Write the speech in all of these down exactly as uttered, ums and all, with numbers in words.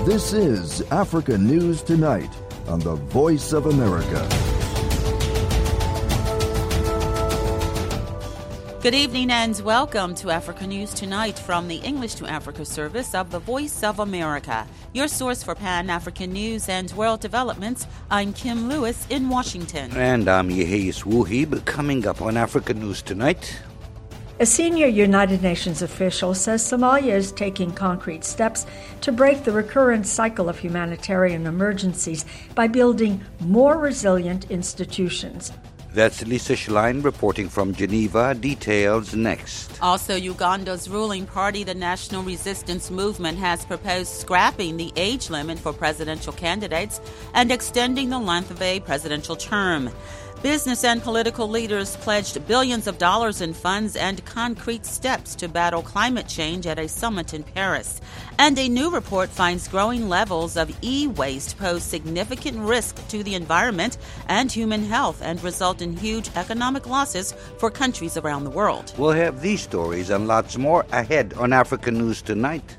This is Africa News Tonight on the Voice of America. Good evening and welcome to Africa News Tonight from the English to Africa service of the Voice of America. Your source for Pan-African news and world developments. I'm Kim Lewis in Washington. And I'm Yehis Wuhib. Coming up on Africa News Tonight. A senior United Nations official says Somalia is taking concrete steps to break the recurrent cycle of humanitarian emergencies by building more resilient institutions. That's Lisa Schlein reporting from Geneva. Details next. Also, Uganda's ruling party, the National Resistance Movement, has proposed scrapping the age limit for presidential candidates and extending the length of a presidential term. Business and political leaders pledged billions of dollars in funds and concrete steps to battle climate change at a summit in Paris. And a new report finds growing levels of e-waste pose significant risk to the environment and human health and result in huge economic losses for countries around the world. We'll have these stories and lots more ahead on Africa News Tonight.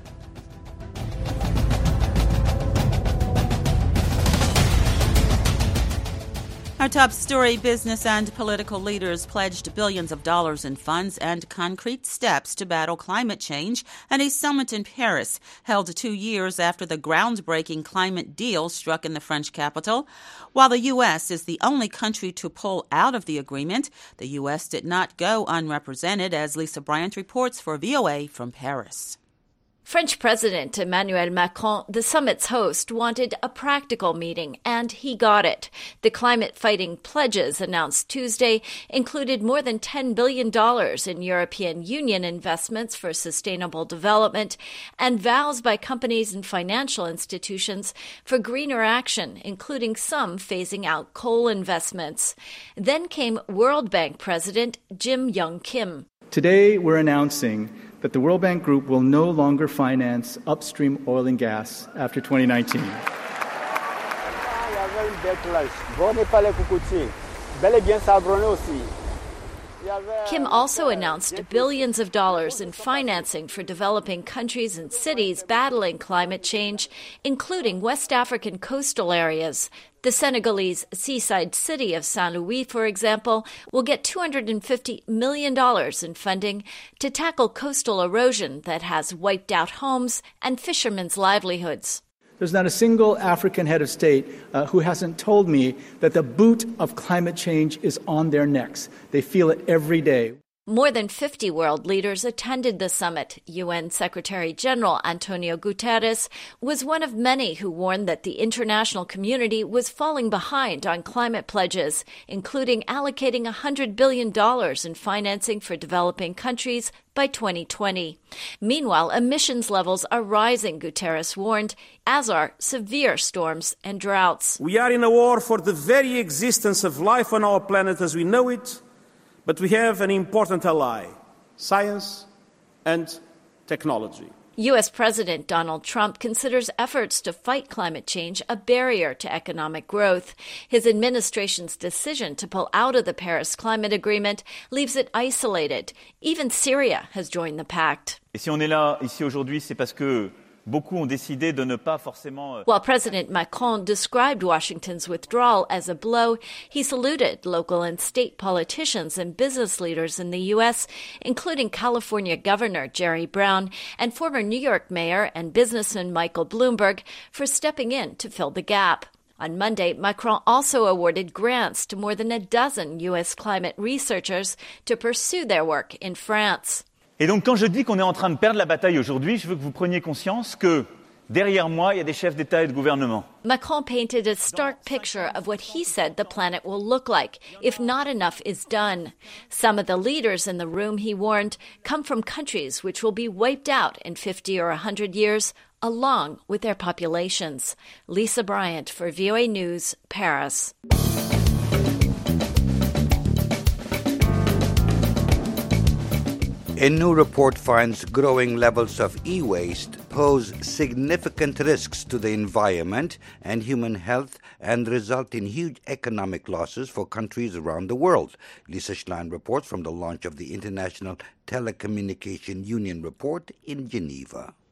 Our top story, business and political leaders pledged billions of dollars in funds and concrete steps to battle climate change at a summit in Paris, held two years after the groundbreaking climate deal struck in the French capital. While the U S is the only country to pull out of the agreement, the U S did not go unrepresented, as Lisa Bryant reports for V O A from Paris. French President Emmanuel Macron, the summit's host, wanted a practical meeting, and he got it. The climate-fighting pledges announced Tuesday included more than ten billion dollars in European Union investments for sustainable development and vows by companies and financial institutions for greener action, including some phasing out coal investments. Then came World Bank President Jim Young Kim. Today, we're announcing that the World Bank Group will no longer finance upstream oil and gas after twenty nineteen. Kim also announced billions of dollars in financing for developing countries and cities battling climate change, including West African coastal areas. The Senegalese seaside city of Saint-Louis, for example, will get two hundred fifty million dollars in funding to tackle coastal erosion that has wiped out homes and fishermen's livelihoods. There's not a single African head of state uh, who hasn't told me that the boot of climate change is on their necks. They feel it every day. More than fifty world leaders attended the summit. U N Secretary General Antonio Guterres was one of many who warned that the international community was falling behind on climate pledges, including allocating one hundred billion dollars in financing for developing countries by twenty twenty. Meanwhile, emissions levels are rising, Guterres warned, as are severe storms and droughts. We are in a war for the very existence of life on our planet as we know it. But we have an important ally, science and technology. U S President Donald Trump considers efforts to fight climate change a barrier to economic growth. His administration's decision to pull out of the Paris Climate Agreement leaves it isolated. Even Syria has joined the pact. Et si on est là ici aujourd'hui, c'est parce que beaucoup ont décidé de ne pas forcément. While President Macron described Washington's withdrawal as a blow, he saluted local and state politicians and business leaders in the U S, including California Governor Jerry Brown and former New York Mayor and businessman Michael Bloomberg, for stepping in to fill the gap. On Monday, Macron also awarded grants to more than a dozen U S climate researchers to pursue their work in France. Et donc, quand je dis qu'on est en train de perdre la bataille aujourd'hui, je veux que vous preniez conscience que derrière moi, il y a des chefs d'État et de gouvernement. Macron painted a stark picture of what he said the planet will look like if not enough is done. Some of the leaders in the room, he warned, come from countries which will be wiped out in fifty or one hundred years, along with their populations. Lisa Bryant for V O A News, Paris. A new report finds growing levels of e-waste pose significant risks to the environment and human health and result in huge economic losses for countries around the world. Lisa Schlein reports from the launch of the International Telecommunication Union report in Geneva.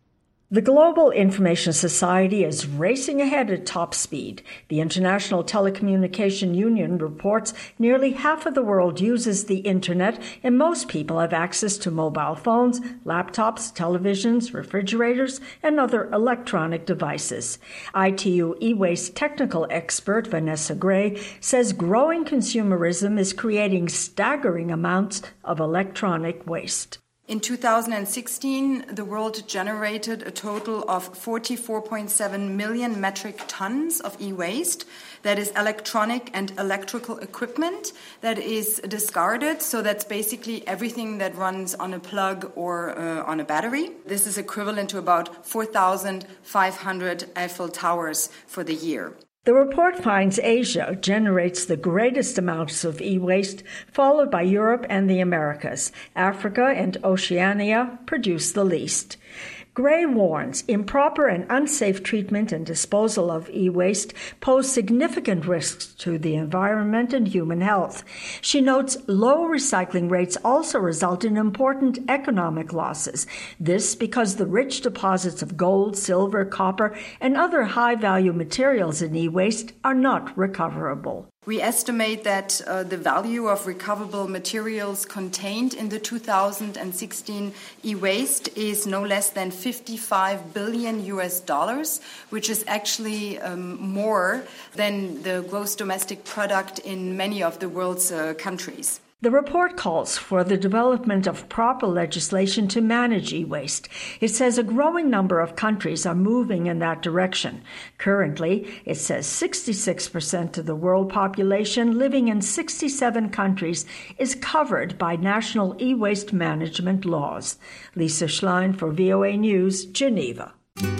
The Global Information Society is racing ahead at top speed. The International Telecommunication Union reports nearly half of the world uses the Internet, and most people have access to mobile phones, laptops, televisions, refrigerators, and other electronic devices. I T U e-waste technical expert Vanessa Gray says growing consumerism is creating staggering amounts of electronic waste. In two thousand sixteen, the world generated a total of forty-four point seven million metric tons of e-waste. That is electronic and electrical equipment that is discarded. So that's basically everything that runs on a plug or uh, on a battery. This is equivalent to about four thousand five hundred Eiffel Towers for the year. The report finds Asia generates the greatest amounts of e-waste, followed by Europe and the Americas. Africa and Oceania produce the least. Gray warns improper and unsafe treatment and disposal of e-waste pose significant risks to the environment and human health. She notes low recycling rates also result in important economic losses. This because the rich deposits of gold, silver, copper, and other high-value materials in e-waste are not recoverable. We estimate that uh, the value of recoverable materials contained in the two thousand sixteen e-waste is no less than fifty-five billion U S dollars, which is actually um, more than the gross domestic product in many of the world's uh, countries. The report calls for the development of proper legislation to manage e-waste. It says a growing number of countries are moving in that direction. Currently, it says sixty-six percent of the world population living in sixty-seven countries is covered by national e-waste management laws. Lisa Schlein for V O A News, Geneva.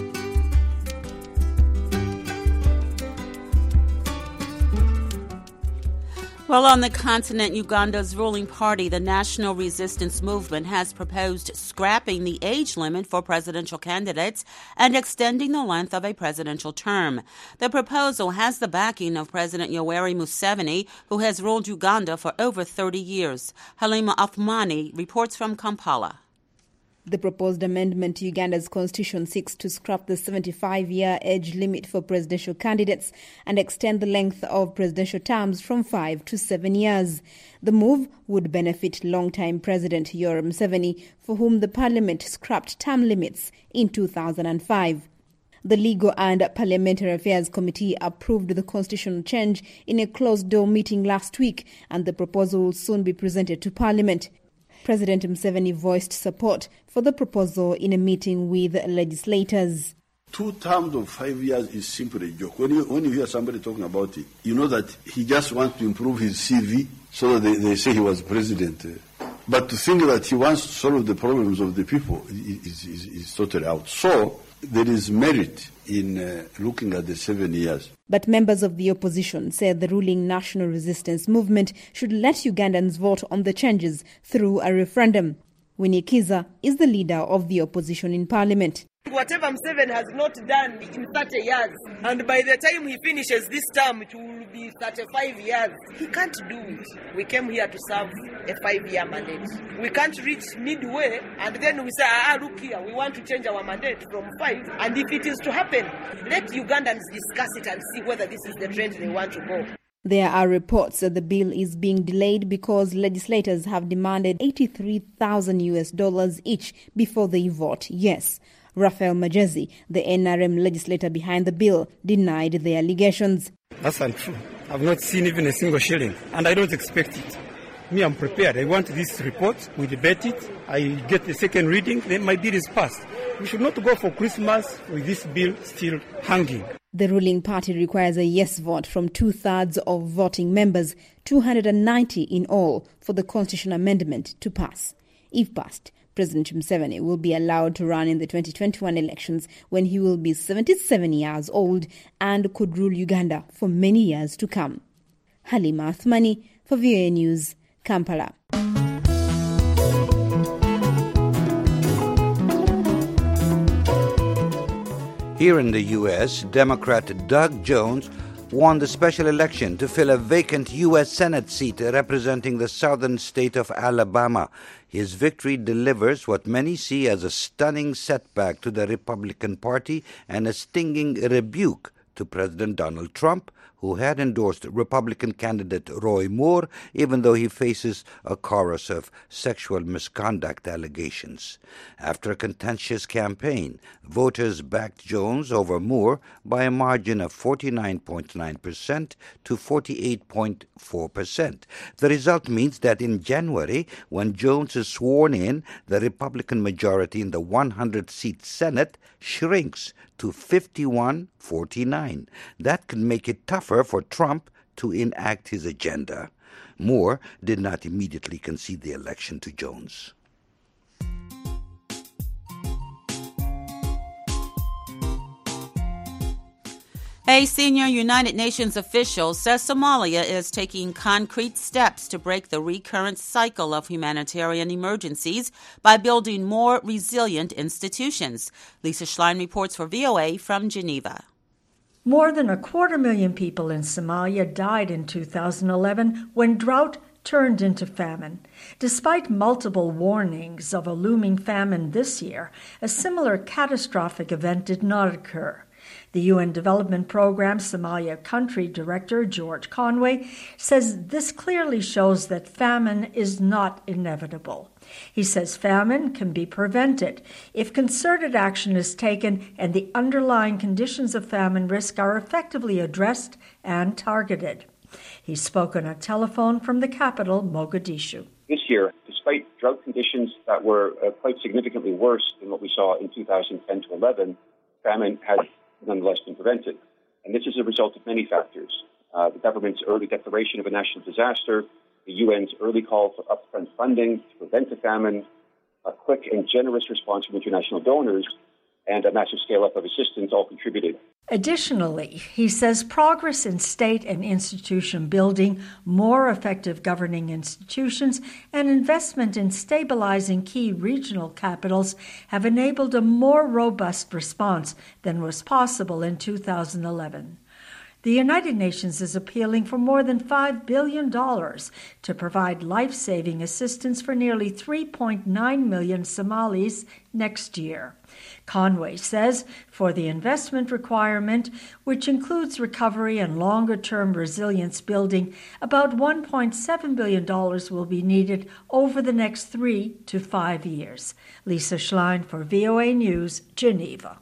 Well, on the continent, Uganda's ruling party, the National Resistance Movement, has proposed scrapping the age limit for presidential candidates and extending the length of a presidential term. The proposal has the backing of President Yoweri Museveni, who has ruled Uganda for over thirty years. Halima Athmani reports from Kampala. The proposed amendment to Uganda's constitution seeks to scrap the seventy-five-year age limit for presidential candidates and extend the length of presidential terms from five to seven years. The move would benefit longtime President Yoweri Museveni, for whom the parliament scrapped term limits in two thousand five. The Legal and Parliamentary Affairs Committee approved the constitutional change in a closed-door meeting last week, and the proposal will soon be presented to Parliament. President Museveni voiced support for the proposal in a meeting with legislators. Two terms of five years is simply a joke. When you, when you hear somebody talking about it, you know that he just wants to improve his C V so that they, they say he was president. But to think that he wants to solve the problems of the people is, is, is totally out. So there is merit in uh, looking at the seven years. But members of the opposition said the ruling National Resistance Movement should let Ugandans vote on the changes through a referendum. Winnie Kiza is the leader of the opposition in Parliament. Whatever Museveni has not done in thirty years, and by the time he finishes this term, it will be thirty-five years. He can't do it. We came here to serve a five-year mandate. We can't reach midway, and then we say, ah, look here, we want to change our mandate from five. And if it is to happen, let Ugandans discuss it and see whether this is the trend they want to go. There are reports that the bill is being delayed because legislators have demanded eighty-three thousand U S dollars each before they vote yes. Raphael Majezi, the N R M legislator behind the bill, denied the allegations. That's untrue. I've not seen even a single shilling, and I don't expect it. Me, I'm prepared. I want this report. We debate it. I get the second reading. Then my bill is passed. We should not go for Christmas with this bill still hanging. The ruling party requires a yes vote from two-thirds of voting members, two hundred ninety in all, for the constitutional amendment to pass. If passed, President Museveni will be allowed to run in the twenty twenty-one elections when he will be seventy-seven years old and could rule Uganda for many years to come. Halima Athmani for V O A News, Kampala. Here in the U S, Democrat Doug Jones won the special election to fill a vacant U S Senate seat representing the southern state of Alabama. His victory delivers what many see as a stunning setback to the Republican Party and a stinging rebuke to President Donald Trump, who had endorsed Republican candidate Roy Moore, even though he faces a chorus of sexual misconduct allegations. After a contentious campaign, voters backed Jones over Moore by a margin of forty-nine point nine percent to forty-eight point four percent. The result means that in January, when Jones is sworn in, the Republican majority in the one hundred seat Senate shrinks to fifty-one forty-nine. That could make it tougher for Trump to enact his agenda. Moore did not immediately concede the election to Jones. A senior United Nations official says Somalia is taking concrete steps to break the recurrent cycle of humanitarian emergencies by building more resilient institutions. Lisa Schlein reports for V O A from Geneva. More than a quarter million people in Somalia died in two thousand eleven when drought turned into famine. Despite multiple warnings of a looming famine this year, a similar catastrophic event did not occur. The U N Development Programme Somalia Country Director George Conway says this clearly shows that famine is not inevitable. He says famine can be prevented if concerted action is taken and the underlying conditions of famine risk are effectively addressed and targeted. He spoke on a telephone from the capital, Mogadishu. This year, despite drought conditions that were uh, quite significantly worse than what we saw in two thousand ten to eleven, famine has nonetheless been prevented. And this is a result of many factors. Uh, the government's early declaration of a national disaster, the U N's early call for upfront funding to prevent the famine, a quick and generous response from international donors, and a massive scale-up of assistance all contributed. Additionally, he says progress in state and institution building, more effective governing institutions, and investment in stabilizing key regional capitals have enabled a more robust response than was possible in two thousand eleven. The United Nations is appealing for more than five billion dollars to provide life-saving assistance for nearly three point nine million Somalis next year. Conway says for the investment requirement, which includes recovery and longer-term resilience building, about one point seven billion dollars will be needed over the next three to five years. Lisa Schlein for V O A News, Geneva.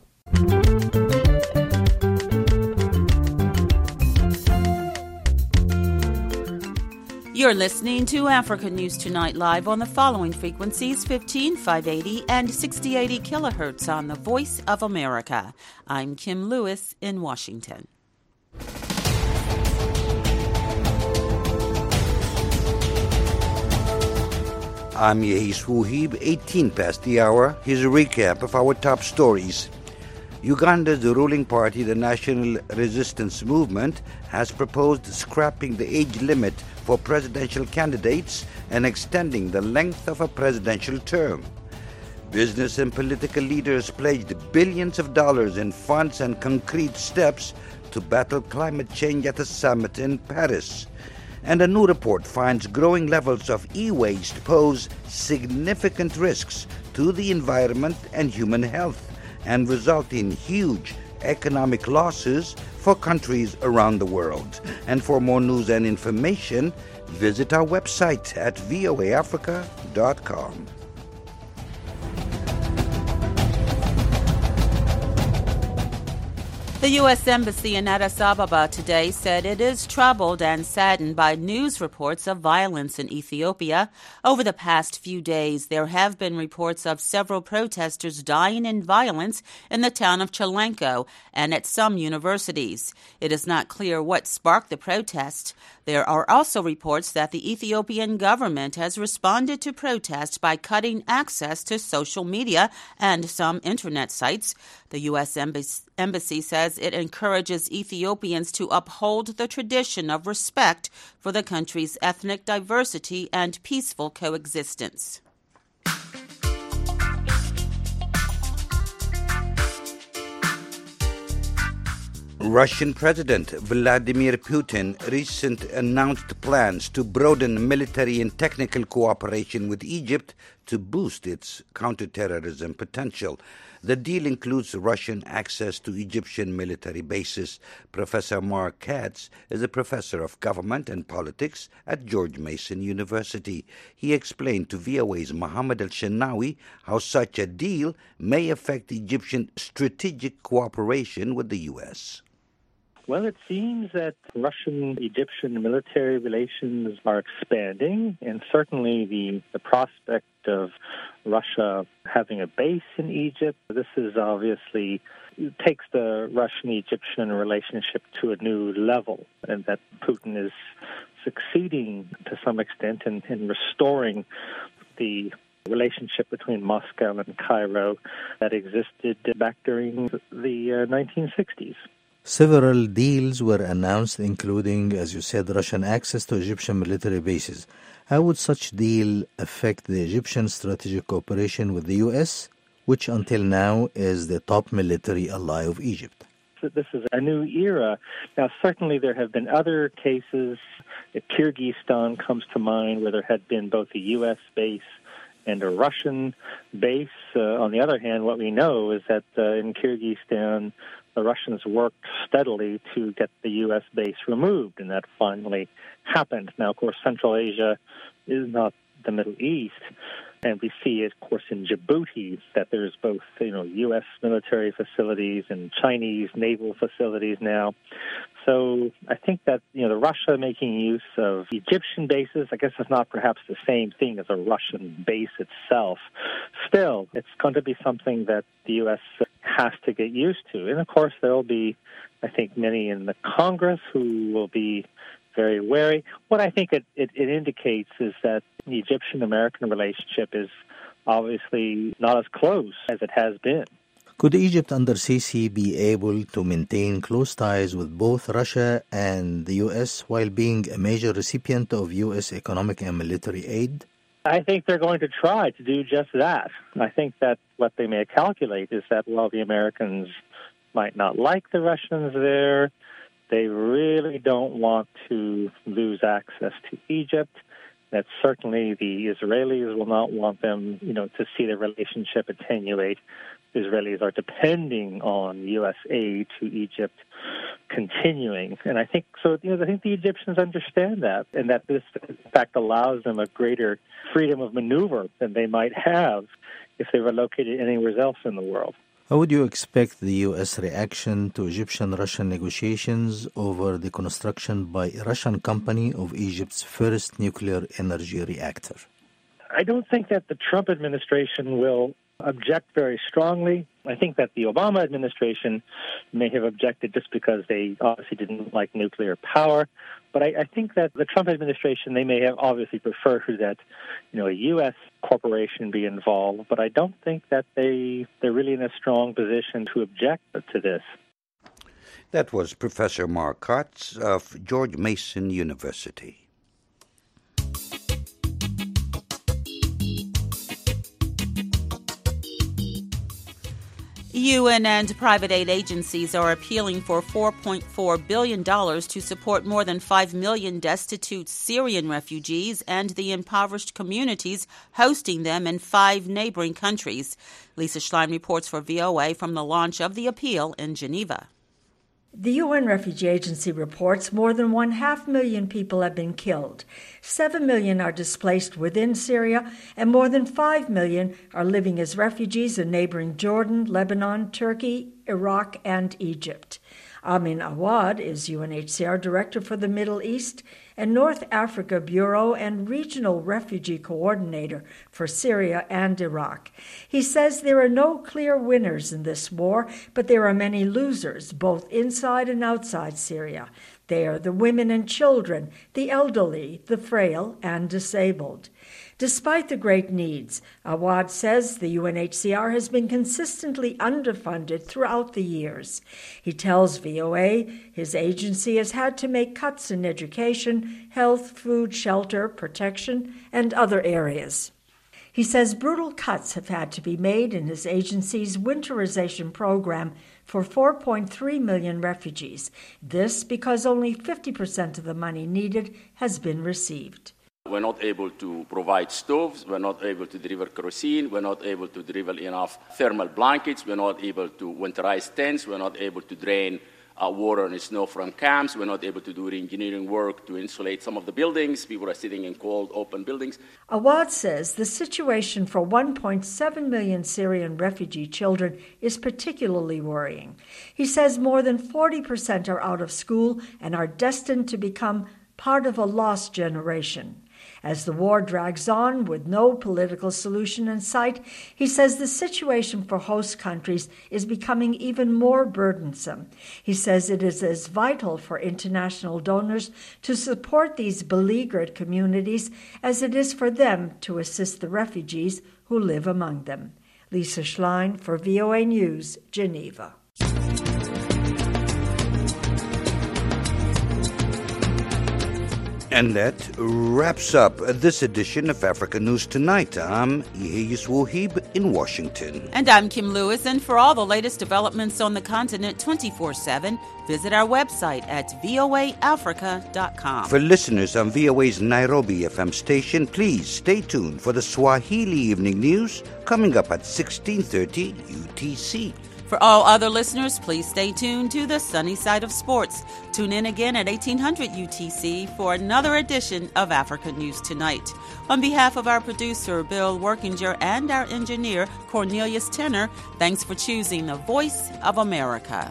You're listening to Africa News Tonight live on the following frequencies: fifteen five eighty and sixty eighty kilohertz on the Voice of America. I'm Kim Lewis in Washington. I'm Yehis Wuhib, eighteen past the hour. Here's a recap of our top stories. Uganda's ruling party, the National Resistance Movement, has proposed scrapping the age limit for presidential candidates and extending the length of a presidential term. Business and political leaders pledged billions of dollars in funds and concrete steps to battle climate change at a summit in Paris. And a new report finds growing levels of e-waste pose significant risks to the environment and human health and result in huge economic losses for countries around the world. And for more news and information, visit our website at v o a africa dot com. The U S Embassy in Addis Ababa today said it is troubled and saddened by news reports of violence in Ethiopia. Over the past few days, there have been reports of several protesters dying in violence in the town of Chilenko and at some universities. It is not clear what sparked the protest. There are also reports that the Ethiopian government has responded to protests by cutting access to social media and some internet sites. The U S Embassy says it encourages Ethiopians to uphold the tradition of respect for the country's ethnic diversity and peaceful coexistence. Russian President Vladimir Putin recently announced plans to broaden military and technical cooperation with Egypt to boost its counterterrorism potential. The deal includes Russian access to Egyptian military bases. Professor Mark Katz is a professor of government and politics at George Mason University. He explained to V O A's Mohammed Al-Shenawi how such a deal may affect Egyptian strategic cooperation with the U S. Well, it seems that Russian-Egyptian military relations are expanding, and certainly the, the prospect of Russia having a base in Egypt, this is obviously takes the Russian-Egyptian relationship to a new level, and that Putin is succeeding to some extent in, in restoring the relationship between Moscow and Cairo that existed back during the uh, nineteen sixties. Several deals were announced, including, as you said, Russian access to Egyptian military bases. How would such deal affect the Egyptian strategic cooperation with the U S, which until now is the top military ally of Egypt? So this is a new era. Now, certainly there have been other cases. Kyrgyzstan comes to mind, where there had been both a U S base and a Russian base. Uh, on the other hand, what we know is that uh, in Kyrgyzstan, the Russians worked steadily to get the U S base removed, and that finally happened. Now, of course, Central Asia is not the Middle East, and we see, of course, in Djibouti that there's both, you know, U S military facilities and Chinese naval facilities now. So I think that, you know, the Russia making use of Egyptian bases, I guess it's not perhaps the same thing as a Russian base itself. Still, it's going to be something that the U S has to get used to. And, of course, there will be, I think, many in the Congress who will be very wary. What I think it, it, it indicates is that the Egyptian-American relationship is obviously not as close as it has been. Could Egypt under Sisi be able to maintain close ties with both Russia and the U S while being a major recipient of U S economic and military aid? I think they're going to try to do just that. I think that what they may calculate is that while the Americans might not like the Russians there, they really don't want to lose access to Egypt. That certainly the Israelis will not want them, you know, to see the relationship attenuate. The Israelis are depending on U S aid to Egypt continuing. And I think, so, you know, I think the Egyptians understand that, and that this, in fact, allows them a greater freedom of maneuver than they might have if they were located anywhere else in the world. How would you expect the U S reaction to Egyptian-Russian negotiations over the construction by a Russian company of Egypt's first nuclear energy reactor? I don't think that the Trump administration will object very strongly. I think that the Obama administration may have objected just because they obviously didn't like nuclear power. But I, I think that the Trump administration, they may have obviously preferred that, you know, a U S corporation be involved. But I don't think that they, they're really in a strong position to object to this. That was Professor Mark Katz of George Mason University. U N and private aid agencies are appealing for four point four billion dollars to support more than five million destitute Syrian refugees and the impoverished communities hosting them in five neighboring countries. Lisa Schlein reports for V O A from the launch of the appeal in Geneva. The U N Refugee Agency reports more than one half million people have been killed. Seven million are displaced within Syria, and more than five million are living as refugees in neighboring Jordan, Lebanon, Turkey, Iraq, and Egypt. Amin Awad is U N H C R Director for the Middle East and North Africa Bureau and Regional Refugee Coordinator for Syria and Iraq. He says there are no clear winners in this war, but there are many losers, both inside and outside Syria. They are the women and children, the elderly, the frail, and disabled. Despite the great needs, Awad says the U N H C R has been consistently underfunded throughout the years. He tells V O A his agency has had to make cuts in education, health, food, shelter, protection, and other areas. He says brutal cuts have had to be made in his agency's winterization program for four point three million refugees. This because only fifty percent of the money needed has been received. We're not able to provide stoves, we're not able to deliver kerosene, we're not able to deliver enough thermal blankets, we're not able to winterize tents, we're not able to drain uh, water and snow from camps, we're not able to do engineering work to insulate some of the buildings. People are sitting in cold, open buildings. Awad says the situation for one point seven million Syrian refugee children is particularly worrying. He says more than forty percent are out of school and are destined to become part of a lost generation. As the war drags on with no political solution in sight, he says the situation for host countries is becoming even more burdensome. He says it is as vital for international donors to support these beleaguered communities as it is for them to assist the refugees who live among them. Lisa Schlein for V O A News, Geneva. And that wraps up this edition of Africa News Tonight. I'm Yehiyus Wuhib in Washington. And I'm Kim Lewis. And for all the latest developments on the continent twenty-four seven, visit our website at voa africa dot com. For listeners on V O A's Nairobi F M station, please stay tuned for the Swahili Evening News coming up at sixteen thirty U T C. For all other listeners, please stay tuned to the Sunny Side of Sports. Tune in again at eighteen hundred U T C for another edition of Africa News Tonight. On behalf of our producer, Bill Workinger, and our engineer, Cornelius Tenner, thanks for choosing the Voice of America.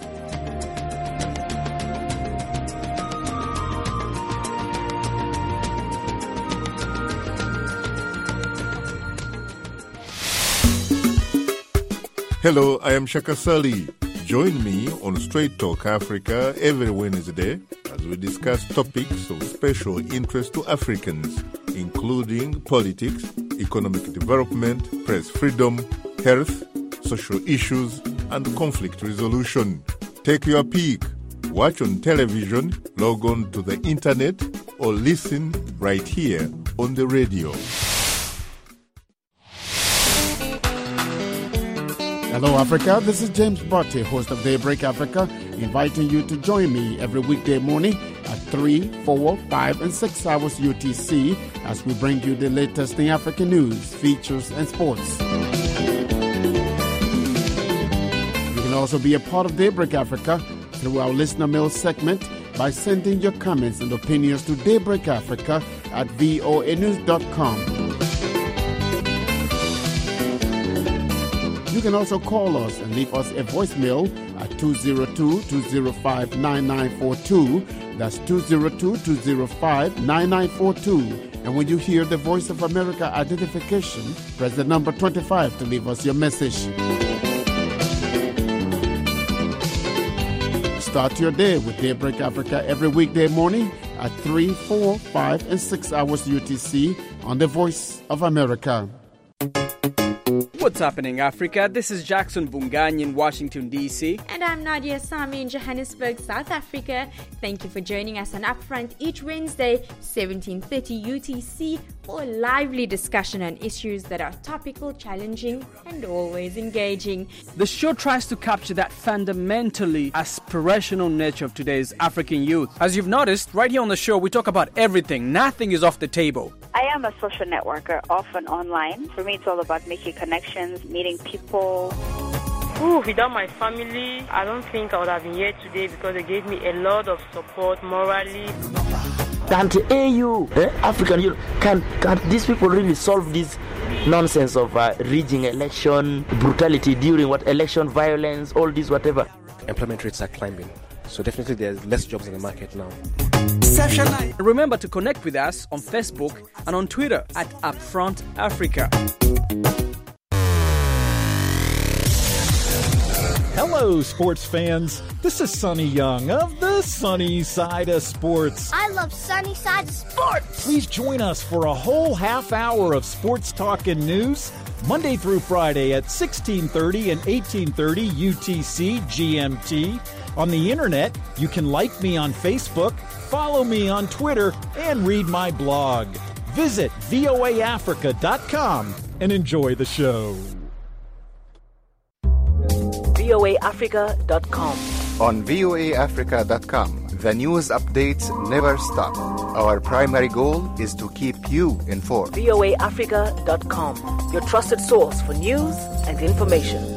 Hello, I am Shaka Sali. Join me on Straight Talk Africa every Wednesday as we discuss topics of special interest to Africans, including politics, economic development, press freedom, health, social issues, and conflict resolution. Take your pick. Watch on television, log on to the internet, or listen right here on the radio. Hello, Africa. This is James Botte, host of Daybreak Africa, inviting you to join me every weekday morning at three, four, five, and six hours U T C as we bring you the latest in African news, features, and sports. You can also be a part of Daybreak Africa through our listener mail segment by sending your comments and opinions to Daybreak Africa at voa news dot com. You can also call us and leave us a voicemail at two oh two, two oh five, nine nine four two. That's two oh two, two oh five, nine nine four two. And when you hear the Voice of America identification, press the number twenty-five to leave us your message. Start your day with Daybreak Africa every weekday morning at three, four, five, and six hours U T C on the Voice of America. What's happening, Africa? This is Jackson Bungany in Washington, D C. And I'm Nadia Sami in Johannesburg, South Africa. Thank you for joining us on Upfront each Wednesday, seventeen thirty U T C, for a lively discussion on issues that are topical, challenging, and always engaging. The show tries to capture that fundamentally aspirational nature of today's African youth. As you've noticed, right here on the show, we talk about everything. Nothing is off the table. I am a social networker, often online. For me, it's all about making connections, meeting people. Ooh, without my family, I don't think I would have been here today because they gave me a lot of support morally. Can't A U, eh, African Youth, can, can these people really solve this nonsense of uh, rigging election, brutality during what election, violence, all this, whatever? Employment rates are climbing, so definitely there's less jobs in the market now. Remember to connect with us on Facebook and on Twitter at Upfront Africa. Hello, sports fans. This is Sonny Young of the Sunny Side of Sports. I love Sunny Side of Sports. Please join us for a whole half hour of sports talk and news, Monday through Friday at sixteen thirty and eighteen thirty U T C G M T. On the internet, you can like me on Facebook, follow me on Twitter, and read my blog. Visit V O A Africa dot com and enjoy the show. V O A Africa dot com. On V O A Africa dot com, the news updates never stop. Our primary goal is to keep you informed. V O A Africa dot com, your trusted source for news and information.